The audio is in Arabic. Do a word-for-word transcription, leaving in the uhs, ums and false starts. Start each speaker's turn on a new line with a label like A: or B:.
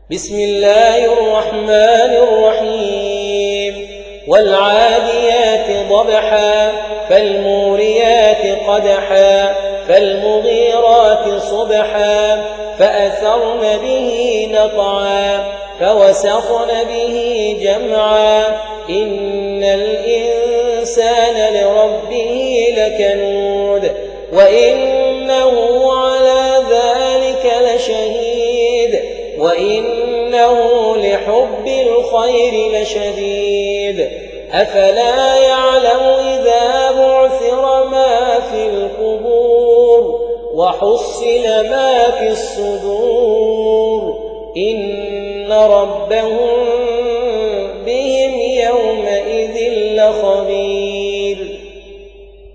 A: بسم الله الرحمن الرحيم والعاديات ضبحا فالموريات قدحا فالمغيرات صبحا فأثرن به نقعا فوسطن به جمعا إن الإنسان لربه لكنود وإنه على ذلك لشهيد وإنه لحب الخير لشديد أفلا يعلم إذا بعثر ما في القبور وحصل ما في الصدور إن ربهم بهم يومئذ لخبير.